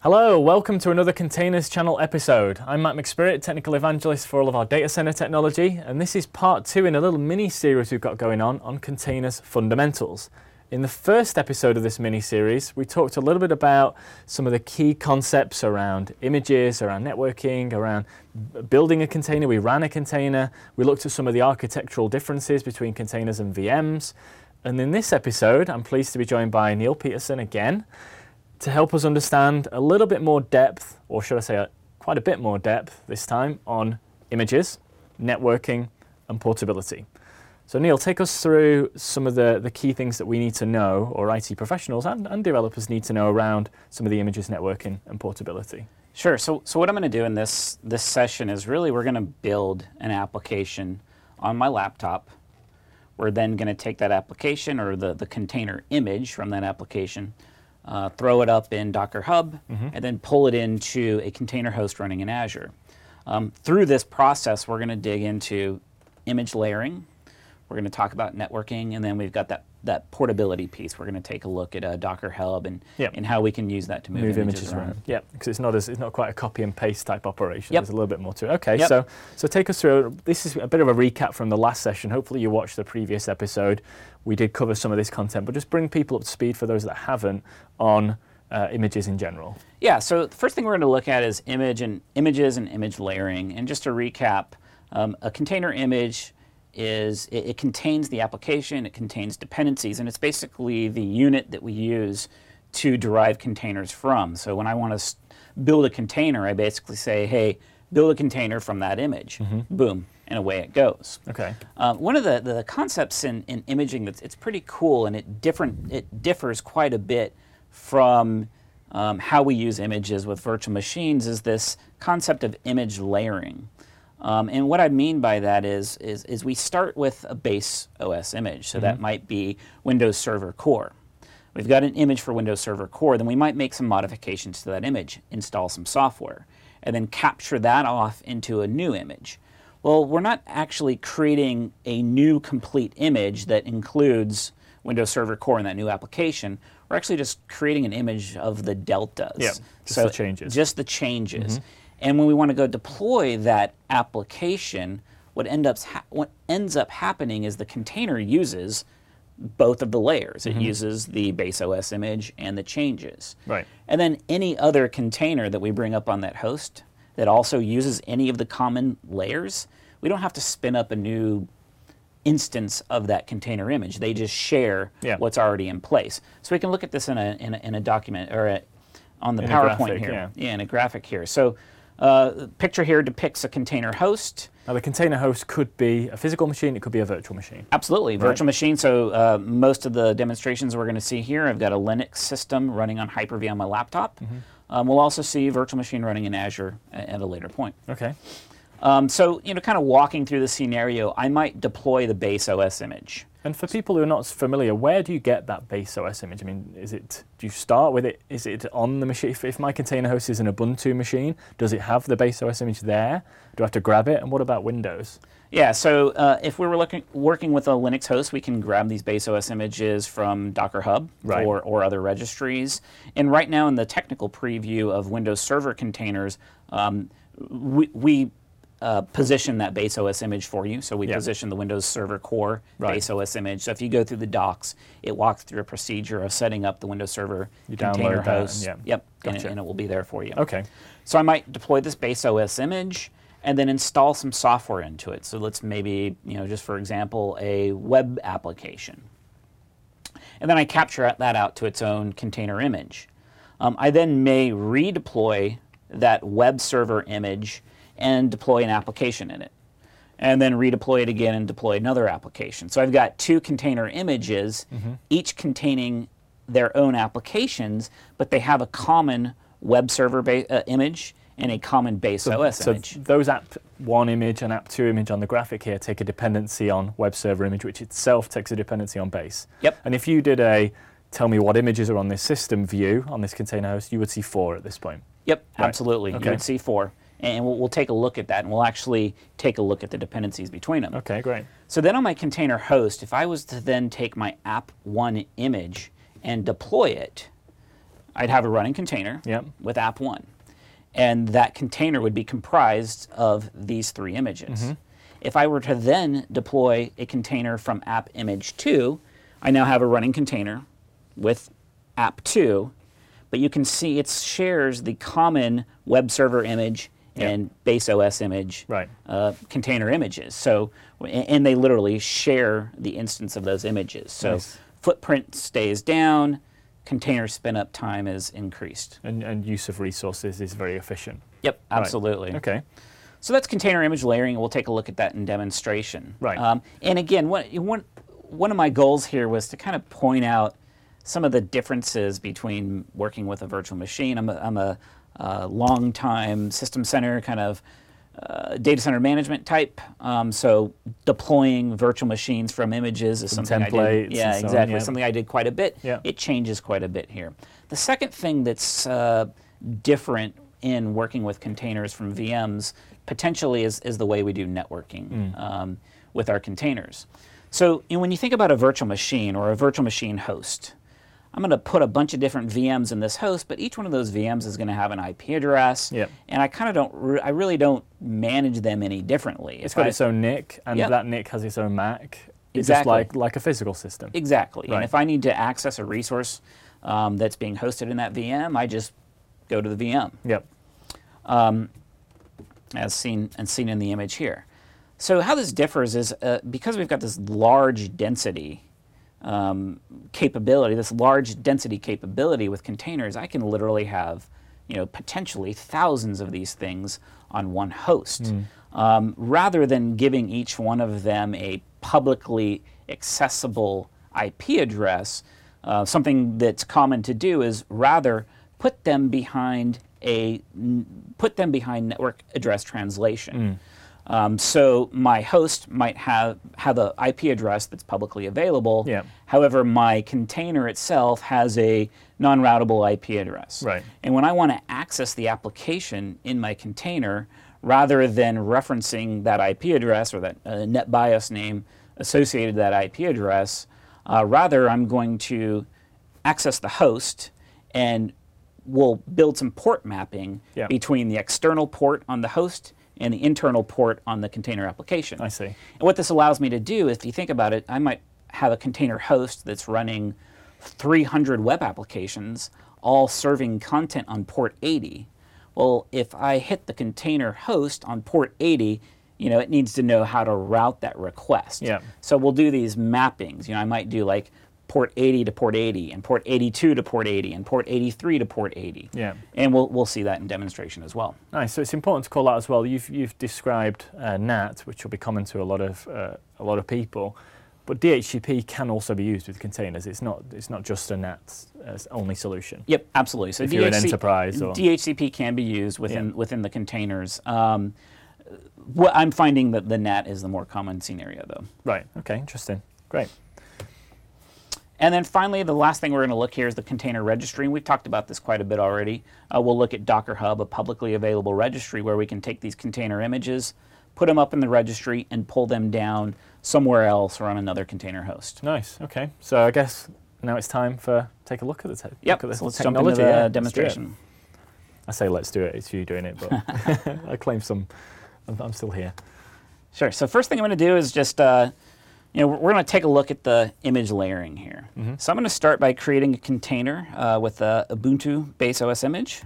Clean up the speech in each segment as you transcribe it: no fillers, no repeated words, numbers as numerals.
Hello, welcome to another Containers Channel episode. I'm Matt McSpirit, Technical Evangelist for all of our data center technology, and this is part 2 in a little mini-series we've got going on containers fundamentals. In the first episode of this mini-series, we talked a little bit about some of the key concepts around images, around networking, around building a container. We ran a container. We looked at some of the architectural differences between containers and VMs. And in this episode, I'm pleased to be joined by Neil Peterson again, to help us understand a little bit more depth, or should I say quite a bit more depth this time, on images, networking, and portability. So Neil, take us through some of the key things that we need to know, or IT professionals and developers need to know around some of the images, networking, and portability. Sure. So what I'm going to do in this session is really we're going to build an application on my laptop. We're then going to take that application, or the container image from that application, throw it up in Docker Hub, and then pull it into a container host running in Azure. Through this process, we're going to dig into image layering. We're going to talk about networking, and then we've got that portability piece. We're going to take a look at Docker Hub and how we can use that to move images around. Yeah, because it's not quite a copy and paste type operation. Yep. There's a little bit more to it. Okay, Yep. so take us through. This is a bit of a recap from the last session. Hopefully you watched the previous episode. We did cover some of this content, but just bring people up to speed for those that haven't on images in general. Yeah, so the first thing we're going to look at is images and image layering. And just to recap, a container image it contains the application, it contains dependencies, and it's basically the unit that we use to derive containers from. So when I want to build a container, I basically say, hey, build a container from that image. Boom, and away it goes. Okay. One of the concepts in imaging it's pretty cool, and it differs quite a bit from how we use images with virtual machines, is this concept of image layering. And what I mean by that is we start with a base OS image. So that might be Windows Server Core. We've got an image for Windows Server Core, then we might make some modifications to that image, install some software, and then capture that off into a new image. Well, we're not actually creating a new complete image that includes Windows Server Core in that new application. We're actually just creating an image of the deltas. Yeah, just the changes. Just the changes. And when we want to go deploy that application, what ends up happening is the container uses both of the layers. It uses the base OS image and the changes. Right. And then any other container that we bring up on that host that also uses any of the common layers, we don't have to spin up a new instance of that container image. They just share what's already in place. So we can look at this in a document, or on the PowerPoint here. Yeah, in a graphic here. So the picture here depicts a container host. Now the container host could be a physical machine, it could be a virtual machine. Absolutely, virtual machine. So most of the demonstrations we're going to see here, I've got a Linux system running on Hyper-V on my laptop. We'll also see virtual machine running in Azure at a later point. Okay. So, kind of walking through the scenario, I might deploy the base OS image. And for people who are not familiar, where do you get that base OS image? I mean, do you start with it? Is it on the machine? If my container host is an Ubuntu machine, does it have the base OS image there? Do I have to grab it? And what about Windows? Yeah, so if we were working with a Linux host, we can grab these base OS images from Docker Hub or other registries. And right now in the technical preview of Windows Server containers, we position that base OS image for you. So we position the Windows Server Core base OS image. So if you go through the docs, it walks through a procedure of setting up the Windows Server container host. Yep, gotcha. and it will be there for you. Okay. So I might deploy this base OS image and then install some software into it. So let's maybe, just for example, a web application. And then I capture that out to its own container image. I then may redeploy that web server image and deploy an application in it, and then redeploy it again and deploy another application. So I've got two container images, each containing their own applications, but they have a common web server image and a common base OS image. So those app 1 image and app 2 image on the graphic here take a dependency on web server image, which itself takes a dependency on base. Yep. And if you did a tell me what images are on this system view on this container host, you would see 4 at this point. Yep, absolutely. Okay. You would see 4. And we'll take a look at that, and we'll actually take a look at the dependencies between them. Okay, great. So then on my container host, if I was to then take my app1 image and deploy it, I'd have a running container Yep. with app1. And that container would be comprised of these 3 images. If I were to then deploy a container from app image 2, I now have a running container with app 2, but you can see it shares the common web server image and base OS image Right. container images. So, and they literally share the instance of those images. So Nice. footprint stays down, container spin up time is increased. And use of resources is very efficient. Yep, absolutely. Okay. So that's container image layering, and we'll take a look at that in demonstration. Right. And again, one of my goals here was to kind of point out some of the differences between working with a virtual machine. I'm a long-time system center kind of data center management type. So deploying virtual machines from images is something I templates did. Yeah, and so on, exactly. yeah. Something I did quite a bit. Yeah. It changes quite a bit here. The second thing that's different in working with containers from VMs potentially is the way we do networking with our containers. So when you think about a virtual machine or a virtual machine host, I'm going to put a bunch of different VMs in this host, but each one of those VMs is going to have an IP address, Yep. and I kind of don't, I really don't manage them any differently. It's got its own NIC, and Yep. that NIC has its own MAC. It's Exactly. just like a physical system. Exactly. Right. And if I need to access a resource that's being hosted in that VM, I just go to the VM, Yep. as seen in the image here. So how this differs is because we've got this large density capability, this large density capability with containers, I can literally have, potentially thousands of these things on one host. Rather than giving each one of them a publicly accessible IP address, something that's common to do is rather put them behind network address translation. So my host might have an IP address that's publicly available. Yeah. However, my container itself has a non-routable IP address. Right. And when I want to access the application in my container, rather than referencing that IP address or that NetBIOS name associated to that IP address, rather I'm going to access the host and we'll build some port mapping Yeah. between the external port on the host and the internal port on the container application. I see. And what this allows me to do, if you think about it, I might have a container host that's running 300 web applications, all serving content on port 80. Well, if I hit the container host on port 80, it needs to know how to route that request. Yeah. So we'll do these mappings. I might do like port 80 to port 80, and port 82 to port 80, and port 83 to port 80. Yeah. And we'll see that in demonstration as well. Nice. So it's important to call out as well. You've described NAT, which will be common to a lot of people, but DHCP can also be used with containers. It's not just a NAT only solution. Yep, absolutely. So If you're an enterprise or DHCP can be used within the containers. What I'm finding that the NAT is the more common scenario, though. Right. Okay. Interesting. Great. And then finally, the last thing we're going to look here is the container registry. And we've talked about this quite a bit already. We'll look at Docker Hub, a publicly available registry where we can take these container images, put them up in the registry, and pull them down somewhere else or on another container host. Nice. Okay. So I guess now it's time for take a look at the Yep, look at the so let's technology. jump into the Yeah, let's do it. demonstration. I say let's do it. It's you doing it, but I claim I'm still here. Sure. So first thing I'm going to do is just, we're going to take a look at the image layering here. So I'm going to start by creating a container with a Ubuntu base OS image.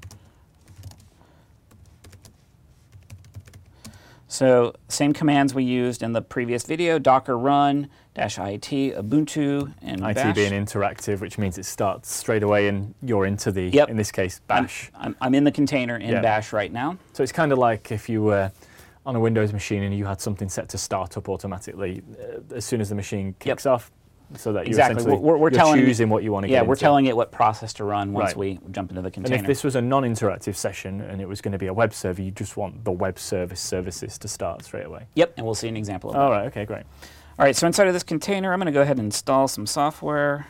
So same commands we used in the previous video: Docker run -it Ubuntu and IT bash. being interactive, which means it starts straight away and you're into the, Yep. in this case, bash. I'm in the container in Yeah. bash right now. So it's kind of like if you were on a Windows machine and you had something set to start up automatically as soon as the machine kicks off, so that you're Exactly. essentially We're you're telling choosing what you want to get Yeah, we're into. telling it what process to run once Right. we jump into the And container. if this was a non-interactive session and it was going to be a web server, you just want the web services to start straight away. Yep, and we'll see an example of that. All right. Okay. Great. All right, so inside of this container, I'm going to go ahead and install some software.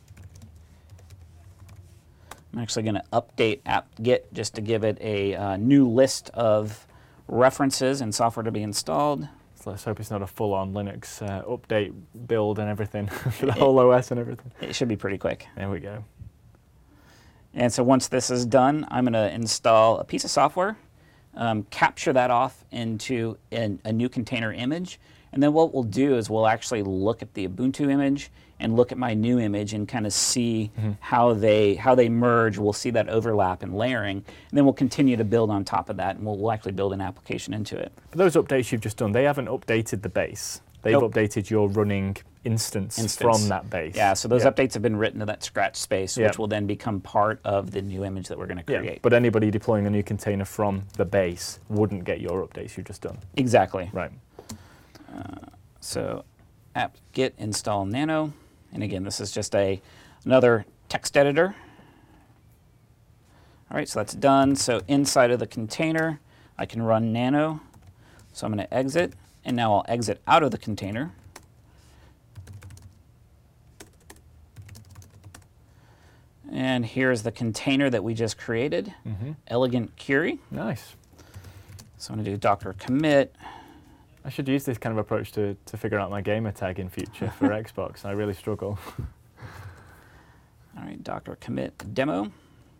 I'm actually going to update apt-get just to give it a new list of references and software to be installed. So let's hope it's not a full-on Linux update build and everything for the whole OS and everything. It should be pretty quick. There we go. And so once this is done, I'm going to install a piece of software, capture that off into a new container image, and then what we'll do is we'll actually look at the Ubuntu image and look at my new image and kind of see how they merge. We'll see that overlap and layering, and then we'll continue to build on top of that, and we'll actually build an application into it. But those updates you've just done, they haven't updated the base. They've updated your running instance from that base. Yeah, so those updates have been written to that scratch space, which will then become part of the new image that we're going to create. Yeah, but anybody deploying a new container from the base wouldn't get your updates you've just done. Exactly. Right. So apt-get install nano, and again, this is just another text editor. All right, so that's done. So inside of the container, I can run nano. So I'm going to exit, and now I'll exit out of the container. And here's the container that we just created, Elegant Curie. Nice. So I'm going to do Docker commit. I should use this kind of approach to figure out my gamer tag in future for Xbox. I really struggle. All right, Docker commit demo.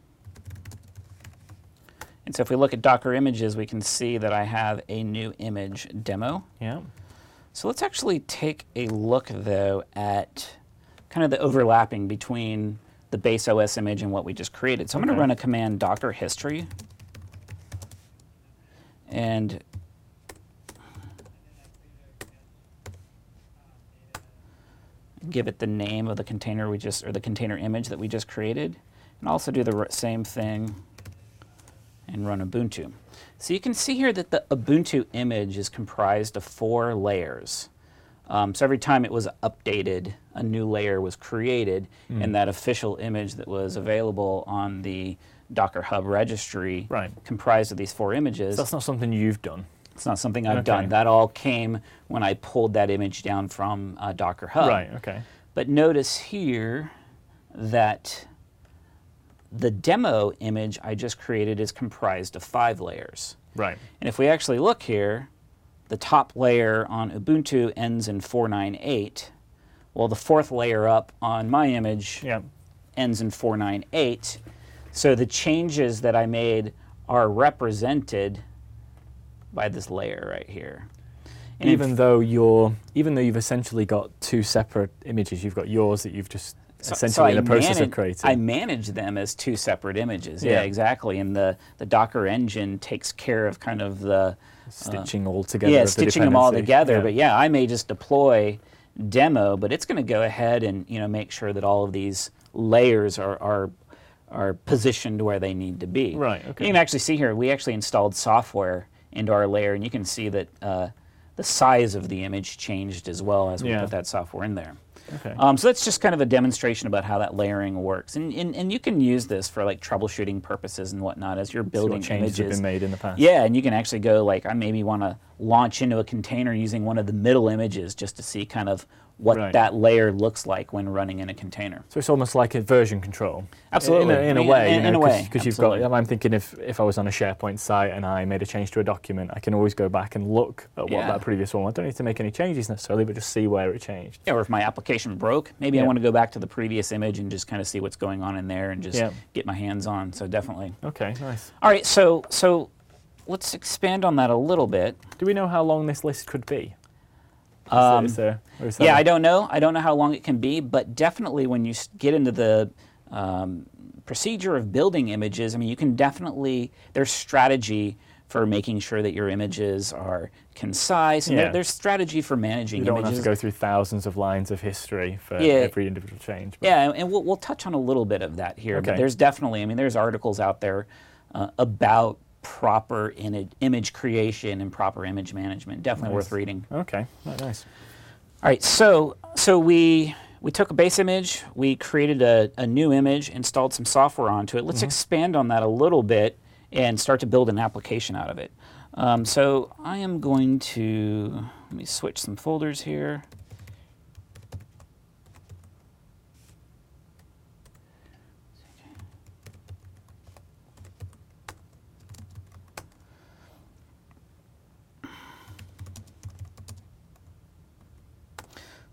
And so if we look at Docker images, we can see that I have a new image demo. Yeah. So let's actually take a look, though, at kind of the overlapping between the base OS image and what we just created. So I'm going to run a command docker history. And give it the name of the container or the container image that we just created. And also do the same thing and run Ubuntu. So you can see here that the Ubuntu image is comprised of 4 layers. So every time it was updated, a new layer was created, and that official image that was available on the Docker Hub registry comprised of these 4 images. So that's not something you've done? It's not something I've done. That all came when I pulled that image down from Docker Hub. Right, okay. But notice here that the demo image I just created is comprised of 5 layers. Right. And if we actually look here, the top layer on Ubuntu ends in 498. Well, the 4th layer up on my image ends in 498. So the changes that I made are represented by this layer right here. And even though you've essentially got 2 separate images, you've got yours that you've just essentially in the process of creating. I manage them as 2 separate images. Yeah, exactly. And the Docker engine takes care of kind of the stitching all together. Yeah, stitching them all together. Yeah. But yeah, I may just deploy demo, but it's going to go ahead and make sure that all of these layers are positioned where they need to be. Right. Okay. You can actually see here we actually installed software into our layer, and you can see that the size of the image changed as well as we put that software in there. Okay. So that's just kind of a demonstration about how that layering works, and you can use this for like troubleshooting purposes and whatnot as you're building changes images. Have been made in the past. Yeah, and you can actually go like I maybe want to launch into a container using one of the middle images just to see kind of what that layer looks like when running in a container. So it's almost like a version control. Absolutely. In a way. In a way. Because you've got, I'm thinking if I was on a SharePoint site and I made a change to a document, I can always go back and look at what that previous one was. I don't need to make any changes necessarily, but just see where it changed. Yeah, or if my application broke, maybe I want to go back to the previous image and just kind of see what's going on in there and just get my hands on. So definitely. Okay, nice. All right, so let's expand on that a little bit. Do we know how long this list could be? I don't know. I don't know how long it can be, but definitely when you get into the procedure of building images, I mean, you can definitely, there's strategy for making sure that your images are concise, and there's strategy for managing images. You don't have to go through thousands of lines of history for every individual change. But. Yeah, and we'll touch on a little bit of that here, but there's definitely, I mean, there's articles out there about proper image creation and proper image management. Definitely worth reading. Okay, nice. All right, so we took a base image, we created a new image, installed some software onto it. Let's expand on that a little bit and start to build an application out of it. So I am going to, let me switch some folders here.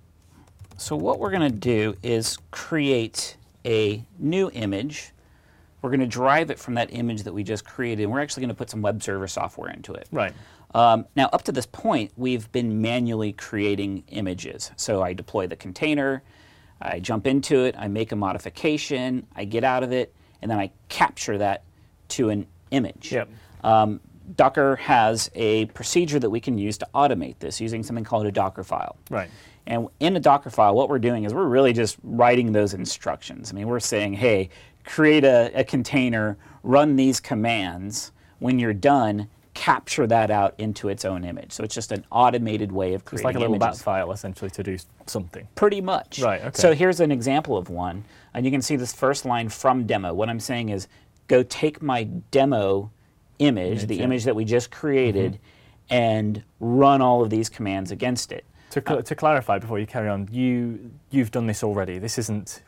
So what we're going to do is create a new image. We're going to derive it from that image that we just created, and we're actually going to put some web server software into it. Right. Now, up to this point, we've been manually creating images. So I deploy the container, I jump into it, I make a modification, I get out of it, and then I capture that to an image. Yep. Docker has a procedure that we can use to automate this using something called a Docker file. Right. And in a Docker file, what we're doing is we're really just writing those instructions. I mean, we're saying, hey, create a container, run these commands. When you're done, capture that out into its own image. So it's just an automated way of creating It's like a little images. bat file, essentially, to do something. Pretty much. Right, okay. So here's an example of one. And you can see this first line from demo. What I'm saying is, go take my demo image, the image that we just created, and run all of these commands against it. To clarify before you carry on, you've done this already. This isn't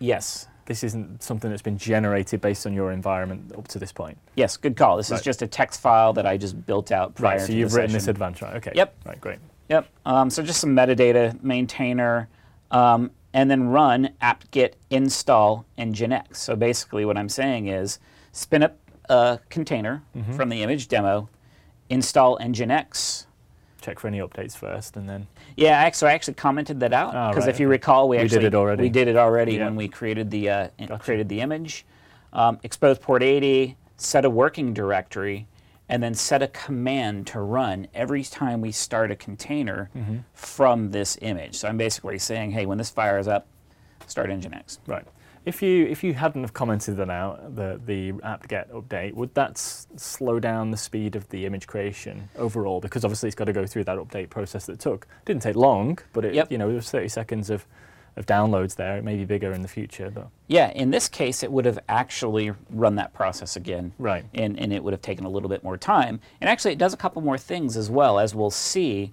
something that's been generated based on your environment up to this point. Yes, good call. This is just a text file that I just built out prior to the So you've written session. this advanced, right? Okay. Yep. Right, great. Yep. So just some metadata, maintainer, and then run apt-get install nginx. So basically what I'm saying is spin up a container from the image demo, install nginx. Check for any updates first, and then... Yeah, so I actually commented that out, because right, if you recall, we did it already. We did it already Yeah. when we created the created the image. Expose port 80, set a working directory, and then set a command to run every time we start a container from this image. So I'm basically saying, hey, when this fires up, start nginx. Right. If you hadn't have commented that out, the apt-get update, would that slow down the speed of the image creation overall? Because obviously it's got to go through that update process that didn't take long, but it there was 30 seconds of downloads there. It may be bigger in the future, but yeah, in this case, it would have actually run that process again, right, and it would have taken a little bit more time. And actually, it does a couple more things as well, as we'll see.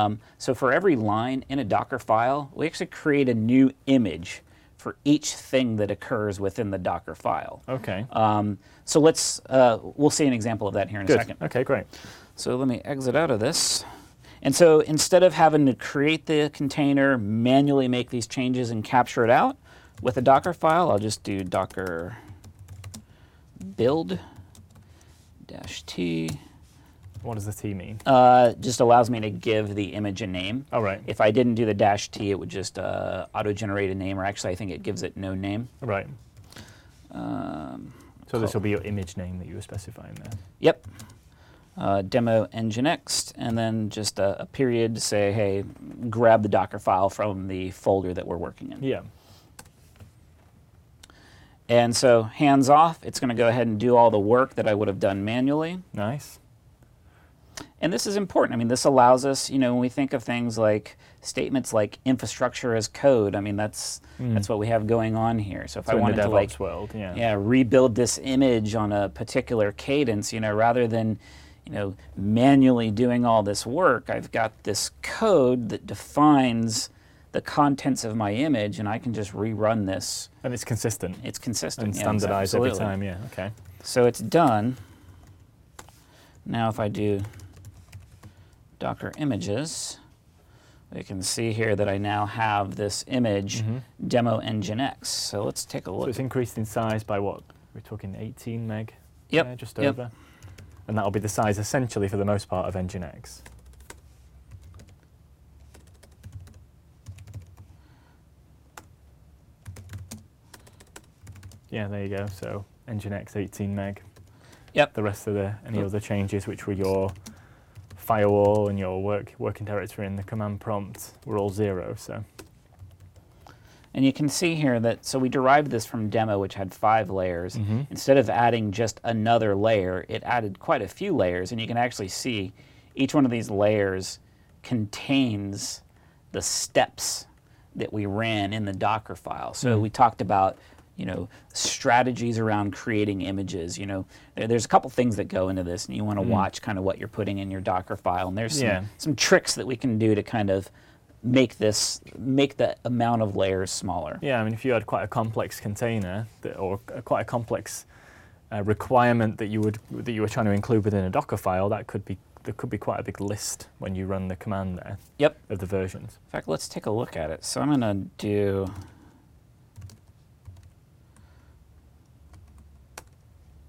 So for every line in a Docker file, we actually create a new image for each thing that occurs within the Docker file. Okay. So we'll see an example of that here in a second. Okay, great. So let me exit out of this. And so instead of having to create the container, manually make these changes and capture it out, with a Docker file, I'll just do docker build -t. What does the T mean? Just allows me to give the image a name. Oh, right. If I didn't do the -t, it would just auto-generate a name, or actually I think it gives it no name. Right. So this will be your image name that you were specifying there. Yep. Demo nginx, and then just a period to say, hey, grab the Docker file from the folder that we're working in. Yeah. And so hands off, it's going to go ahead and do all the work that I would have done manually. Nice. And this is important. I mean, this allows us, when we think of things like statements like infrastructure as code, I mean, that's what we have going on here. So if I wanted in the to DevOps world, rebuild this image on a particular cadence, rather than manually doing all this work, I've got this code that defines the contents of my image, and I can just rerun this. And it's consistent. It's consistent. And standardized every time, yeah, okay. So it's done. Now if I do Docker images, we can see here that I now have this image, demo nginx. So let's take a look. So it's increased in size by what? We're talking 18 meg? Yep. Yeah, just over. And that'll be the size essentially for the most part of nginx. Yeah, there you go. So nginx 18 meg. Yep. The rest of any other changes, which were your firewall and your working directory and the command prompt, were all 0. So. And you can see here that, so we derived this from demo, which had 5 layers. Instead of adding just another layer, it added quite a few layers. And you can actually see each one of these layers contains the steps that we ran in the Docker file. So we talked about, strategies around creating images. There's a couple things that go into this, and you want to watch kind of what you're putting in your Docker file. And there's some tricks that we can do to kind of make the amount of layers smaller. Yeah, I mean, if you had quite a complex container or quite a complex requirement that you were trying to include within a Docker file, there could be quite a big list when you run the command there. Yep. Of the versions. In fact, let's take a look at it. So I'm going to do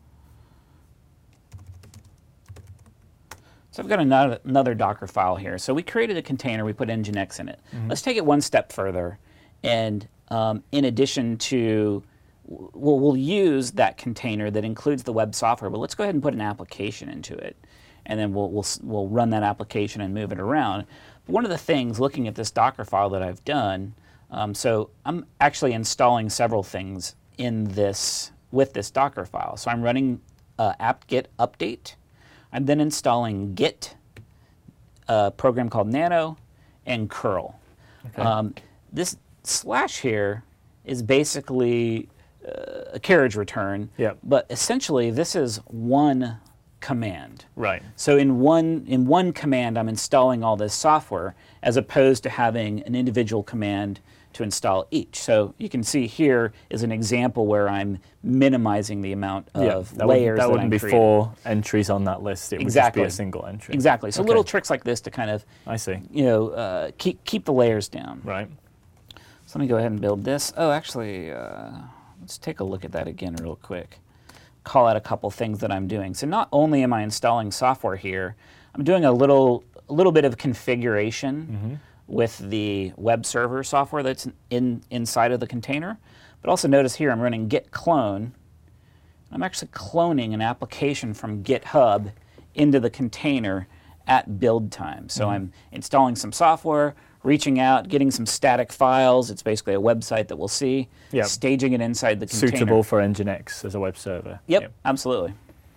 So I've got another Docker file here. So we created a container, we put Nginx in it. Let's take it one step further, and in addition to, we'll use that container that includes the web software, but let's go ahead and put an application into it, and then we'll run that application and move it around. But one of the things, looking at this Docker file that I've done, so I'm actually installing several things in this with this Docker file. So I'm running apt-get update. I'm then installing Git, a program called Nano, and curl. Okay. This slash here is basically a carriage return, Yep. but essentially this is one command. Right. So in one command, I'm installing all this software, as opposed to having an individual command to install each. So you can see here is an example where I'm minimizing the amount of layers that wouldn't I'm be creating. 4 entries on that list. It would just be a single entry. Exactly. So Okay. little tricks like this to kind of, I see. keep the layers down. Right. So let me go ahead and build this. Oh, actually, let's take a look at that again real quick. Call out a couple things that I'm doing. So not only am I installing software here, I'm doing a little bit of configuration with the web server software that's inside of the container. But also notice here I'm running git clone. I'm actually cloning an application from GitHub into the container at build time. So I'm installing some software, reaching out, getting some static files. It's basically a website that we'll see, Yep. staging it inside the container. Suitable for Nginx as a web server. Yep, absolutely.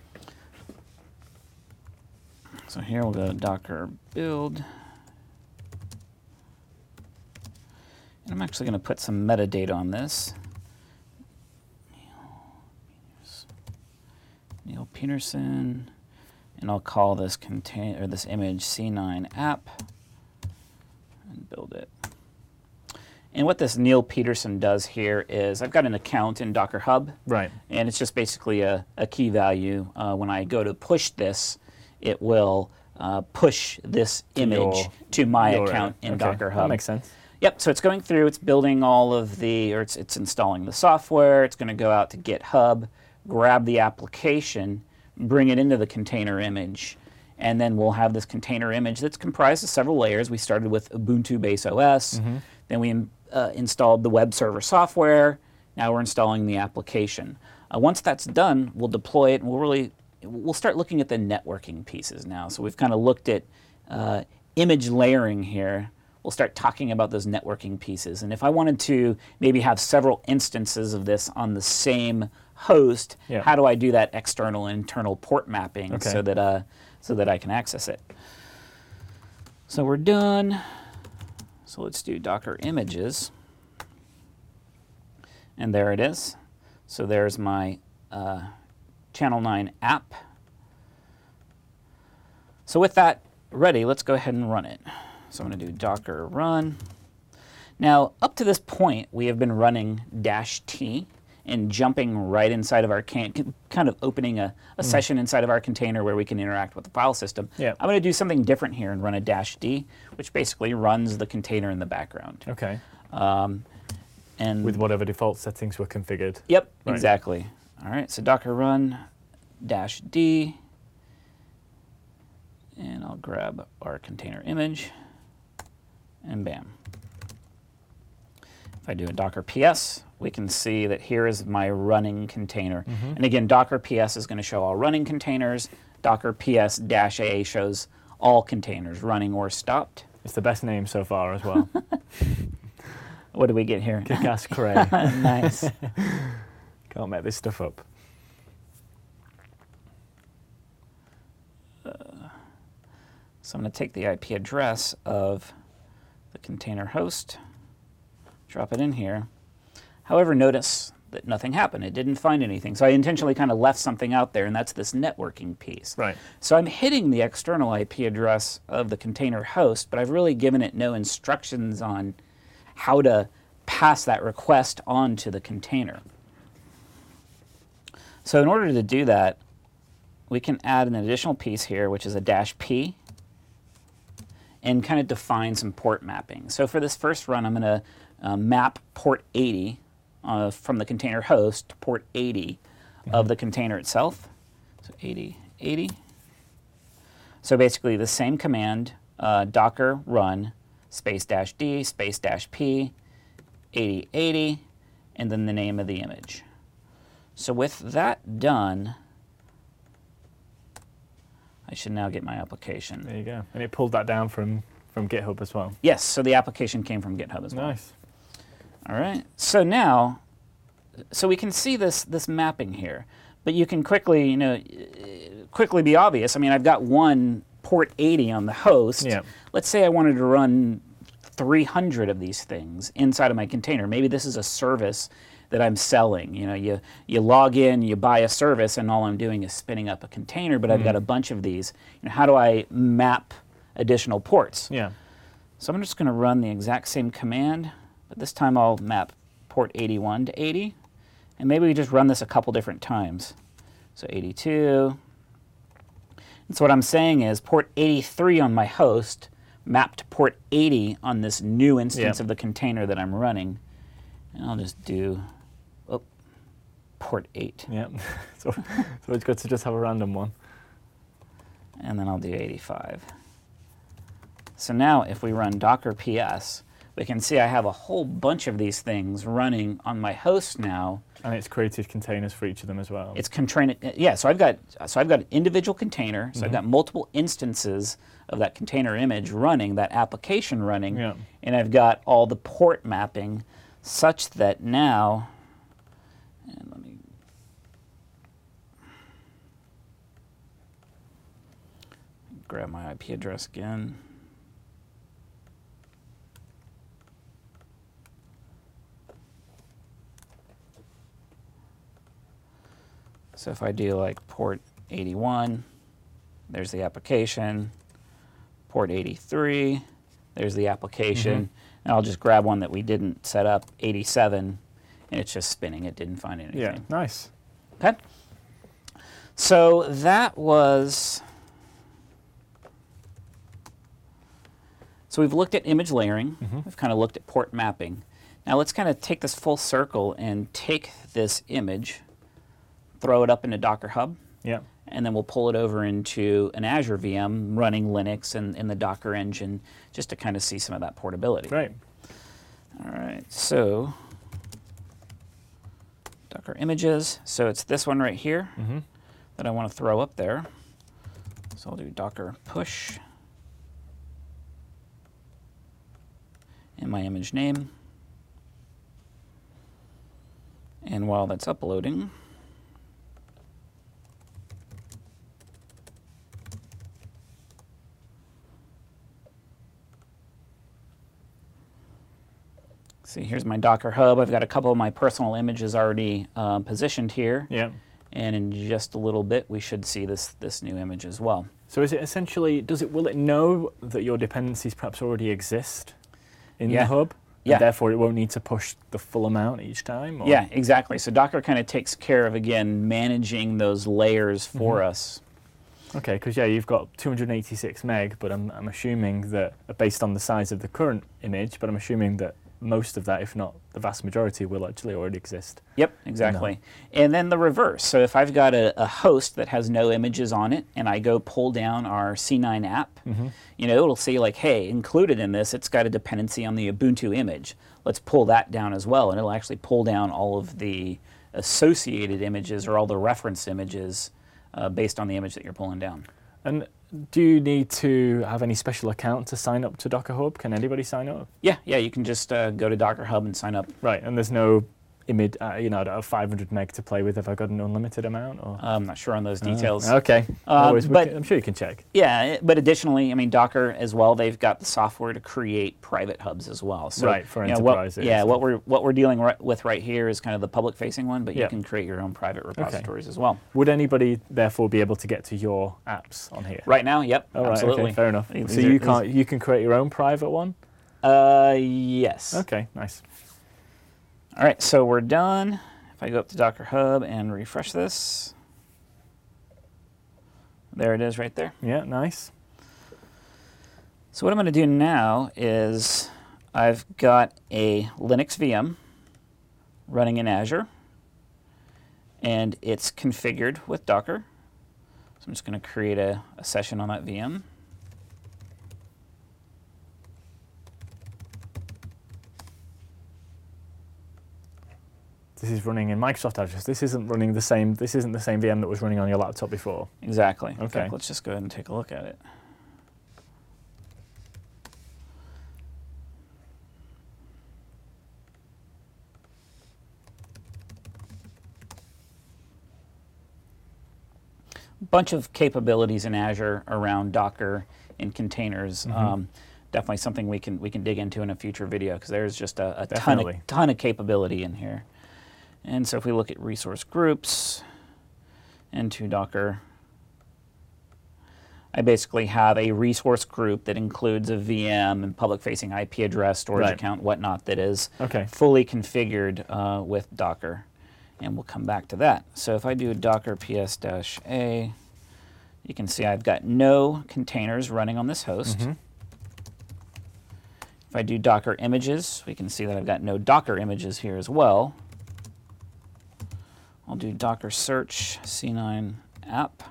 So here we'll go Docker build. And I'm actually going to put some metadata on this. Neil Peterson, and I'll call this this image C9 app and build it. And what this Neil Peterson does here is I've got an account in Docker Hub. Right. And it's just basically a key value. When I go to push this, it will push this image to my account in Docker Hub. That makes sense. Yep, so it's going through, it's building all of it's installing the software, it's going to go out to GitHub, grab the application, bring it into the container image, and then we'll have this container image that's comprised of several layers. We started with Ubuntu base OS, then we installed the web server software, now we're installing the application. Once that's done, we'll deploy it, and we'll start looking at the networking pieces now. So we've kind of looked at image layering here. We'll start talking about those networking pieces. And if I wanted to maybe have several instances of this on the same host, how do I do that external and internal port mapping so that I can access it? So we're done. So let's do Docker images. And there it is. So there's my Channel 9 app. So with that ready, let's go ahead and run it. So I'm going to do Docker run. Now, up to this point, we have been running -t and jumping right inside of our kind of opening a session inside of our container where we can interact with the file system. Yeah. I'm going to do something different here and run a -d, which basically runs the container in the background. Okay. And With whatever default settings were configured. Yep, Right. exactly. All right, so Docker run -d, and I'll grab our container image, and bam. If I do a Docker PS, we can see that here is my running container. And again, Docker PS is going to show all running containers. Docker PS -a shows all containers running or stopped. It's the best name so far as well. What do we get here? Kick-ass Cray. Nice. Can't make this stuff up. So I'm going to take the IP address of the container host, drop it in here. However, notice that nothing happened. It didn't find anything. So I intentionally kind of left something out there, and that's this networking piece. Right. So I'm hitting the external IP address of the container host, but I've really given it no instructions on how to pass that request on to the container. So in order to do that, we can add an additional piece here, which is a -p, and kind of define some port mapping. So for this first run, I'm going to map port 80 from the container host to port 80 of the container itself. So 80, 80. So basically the same command, docker run space -d space -p 8080, and then the name of the image. So with that done, I should now get my application. There you go. And it pulled that down from GitHub as well. Yes, so the application came from GitHub as well. Nice. All right. So now, so we can see this mapping here, but you can quickly, quickly be obvious. I mean, I've got one port 80 on the host. Yeah. Let's say I wanted to run 300 of these things inside of my container. Maybe this is a service that I'm selling. You log in, you buy a service, and all I'm doing is spinning up a container, but I've got a bunch of these. How do I map additional ports? Yeah. So I'm just going to run the exact same command, but this time I'll map port 81 to 80, and maybe we just run this a couple different times. So 82. And so what I'm saying is port 83 on my host mapped to port 80 on this new instance of the container that I'm running. And I'll just do port 8. Yeah. So it's good to just have a random one. And then I'll do 85. So now if we run docker ps, we can see I have a whole bunch of these things running on my host now. And it's created containers for each of them as well. It's so I've got an individual container, so I've got multiple instances of that container image running, that application running, and I've got all the port mapping such that now, and let me grab my IP address again. So if I do like port 81, there's the application. Port 83, there's the application. And I'll just grab one that we didn't set up, 87, and it's just spinning. It didn't find anything. Yeah, nice. Okay. So that was... So we've looked at image layering. We've kind of looked at port mapping. Now let's kind of take this full circle and take this image, throw it up into Docker Hub. Yeah. And then we'll pull it over into an Azure VM running Linux and in the Docker engine just to kind of see some of that portability. Great. All right, so Docker images. So it's this one right here that I want to throw up there. So I'll do Docker push and my image name. And while that's uploading, see, here's my Docker Hub. I've got a couple of my personal images already positioned here. Yeah. And in just a little bit, we should see this new image as well. So is it essentially, will it know that your dependencies perhaps already exist in the hub? Yeah. And therefore, it won't need to push the full amount each time? Or? Yeah, exactly. So Docker kind of takes care of, again, managing those layers for us. Okay, because you've got 286 meg, but I'm assuming that, based on the size of the current image, but I'm assuming that most of that, if not the vast majority, will actually already exist. Yep, exactly. And then the reverse. So if I've got a host that has no images on it, and I go pull down our C9 app, it'll say like, hey, included in this, it's got a dependency on the Ubuntu image. Let's pull that down as well, and it'll actually pull down all of the associated images or all the referenced images based on the image that you're pulling down. And do you need to have any special account to sign up to Docker Hub? Can anybody sign up? Yeah, you can just go to Docker Hub and sign up. Right, and there's no image, I don't have 500 meg to play with. Have I got an unlimited amount? Or? I'm not sure on those details. Okay, but I'm sure you can check. Yeah, but additionally, I mean, Docker as well, they've got the software to create private hubs as well. So, right, for enterprises. What we're dealing with right here is kind of the public-facing one, but you can create your own private repositories as well. Would anybody therefore be able to get to your apps on here? Right now, yep, absolutely. Okay, fair enough. So you can create your own private one? Yes. Okay, nice. All right, so we're done. If I go up to Docker Hub and refresh this, there it is right there. Yeah, nice. So what I'm going to do now is I've got a Linux VM running in Azure, and it's configured with Docker. So I'm just going to create a session on that VM. This is running in Microsoft Azure. This isn't running the same. This isn't the same VM that was running on your laptop before. Exactly. Okay. In fact, let's just go ahead and take a look at it. Bunch of capabilities in Azure around Docker and containers. Definitely something we can dig into in a future video, because there's just a ton of capability in here. And so if we look at resource groups into Docker, I basically have a resource group that includes a VM and public-facing IP address, storage account, whatnot, that is fully configured with Docker. And we'll come back to that. So if I do docker ps-a, you can see I've got no containers running on this host. If I do Docker images, we can see that I've got no Docker images here as well. I'll do docker search C9 app.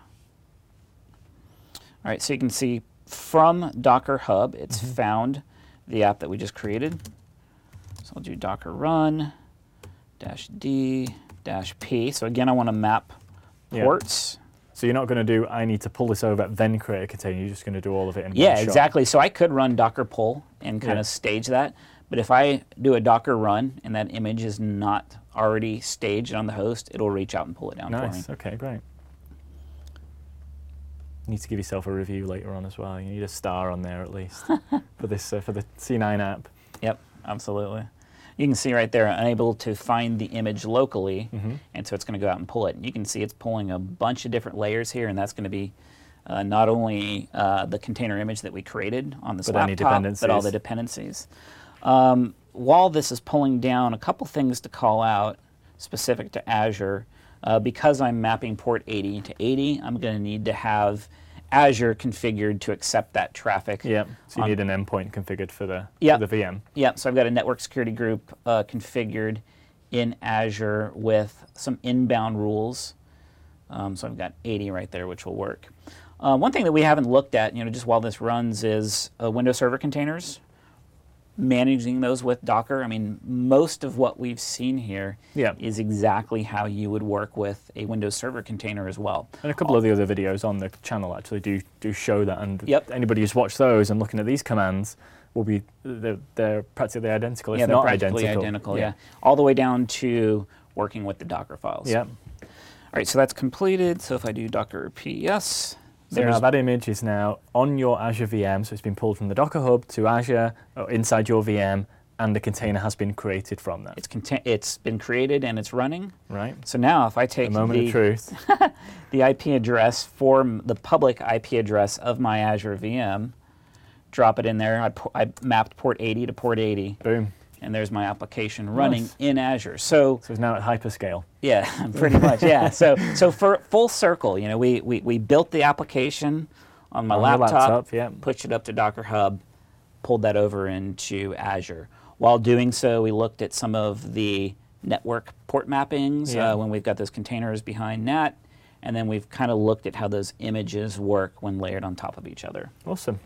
All right, so you can see from Docker Hub, it's found the app that we just created. So I'll do docker run -d -p. So again, I want to map ports. So you're not going to do, I need to pull this over, then create a container. You're just going to do all of it in one shot. Exactly. So I could run docker pull and kind of stage that. But if I do a docker run and that image is not already staged on the host, it'll reach out and pull it down for me. Nice. Okay, great. You need to give yourself a review later on as well. You need a star on there at least for this for the C9 app. Yep, absolutely. You can see right there, unable to find the image locally, and so it's going to go out and pull it. And you can see it's pulling a bunch of different layers here, and that's going to be not only the container image that we created on this laptop, but all the dependencies. While this is pulling down, a couple things to call out specific to Azure. Because I'm mapping port 80 to 80, I'm going to need to have Azure configured to accept that traffic. Yep. So you need an endpoint configured for the VM. Yep. So I've got a network security group configured in Azure with some inbound rules. So I've got 80 right there, which will work. One thing that we haven't looked at, just while this runs, is Windows Server containers. Managing those with Docker. I mean, most of what we've seen here is exactly how you would work with a Windows Server container as well. And a couple of the other videos on the channel actually do show that, and anybody who's watched those and looking at these commands will be, they're practically identical, if not identical. Yeah. All the way down to working with the Docker files. Yeah. All right, so that's completed. So if I do docker ps, so now that image is now on your Azure VM, so it's been pulled from the Docker Hub to Azure, inside your VM, and the container has been created from that. It's been created and it's running. Right. So now if I take the moment of truth, the IP address for the public IP address of my Azure VM, drop it in there. I mapped port 80 to port 80. Boom. And there's my application running in Azure. So it's now at hyperscale. Yeah, pretty much. Yeah. So for full circle, we built the application on my laptop, pushed it up to Docker Hub, pulled that over into Azure. While doing so, we looked at some of the network port mappings when we've got those containers behind NAT, and then we've kind of looked at how those images work when layered on top of each other. Awesome.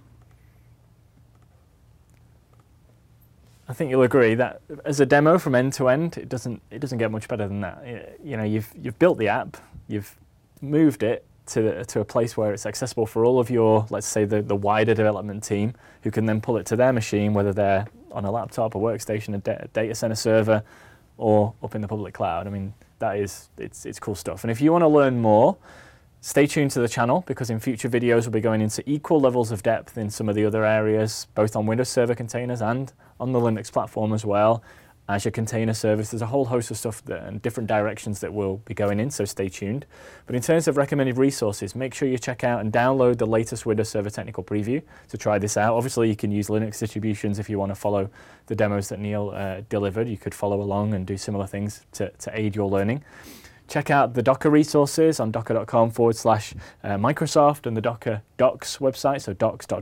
I think you'll agree that as a demo from end to end, it doesn't get much better than that. You've built the app, you've moved it to a place where it's accessible for all of your, let's say, the wider development team, who can then pull it to their machine, whether they're on a laptop, a workstation, a data center server, or up in the public cloud. I mean, it's cool stuff. And if you want to learn more, stay tuned to the channel, because in future videos we'll be going into equal levels of depth in some of the other areas, both on Windows Server containers and on the Linux platform as well. Azure Container Service, there's a whole host of stuff and different directions that we'll be going in, so stay tuned. But in terms of recommended resources, make sure you check out and download the latest Windows Server Technical Preview to try this out. Obviously, you can use Linux distributions if you want to follow the demos that Neil delivered. You could follow along and do similar things to aid your learning. Check out the Docker resources on docker.com/Microsoft and the Docker Docs website, so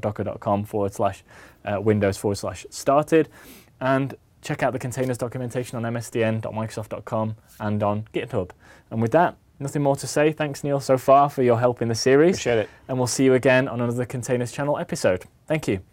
docs.docker.com/Windows/started. And check out the containers documentation on msdn.microsoft.com and on GitHub. And with that, nothing more to say. Thanks, Neil, so far for your help in the series. Appreciate it. And we'll see you again on another Containers Channel episode. Thank you.